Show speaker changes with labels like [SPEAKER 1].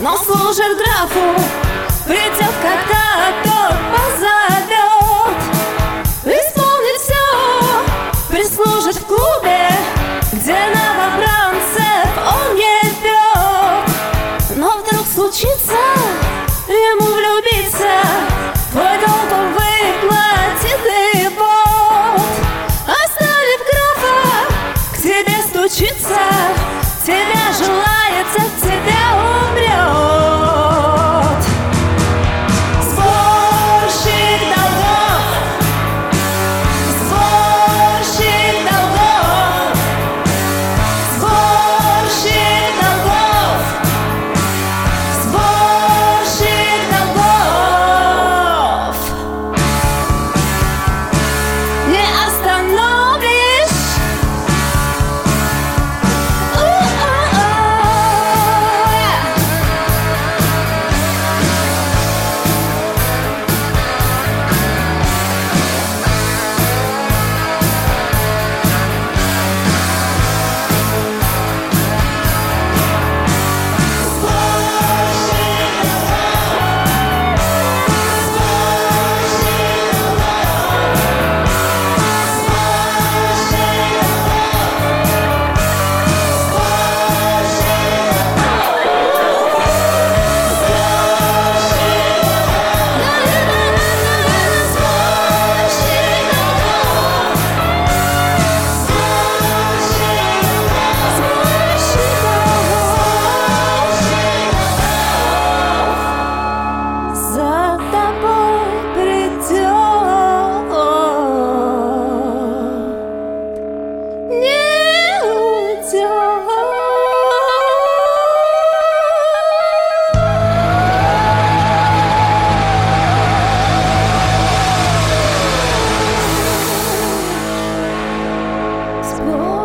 [SPEAKER 1] но служит графу. Придет, когда тот позовет, исполнит все, прислужит в клубе, где новобранцев он ебет. Но вдруг случится ему влюбиться, твой долг он выплатит, и вот, оставив графа, к тебе стучится, тебя желает, от тебя умрет. Сборщик долгов, сборщик долгов, сборщик долгов, сборщик долгов. Не остановишь. За тобой придет, не уйдет. Сборщик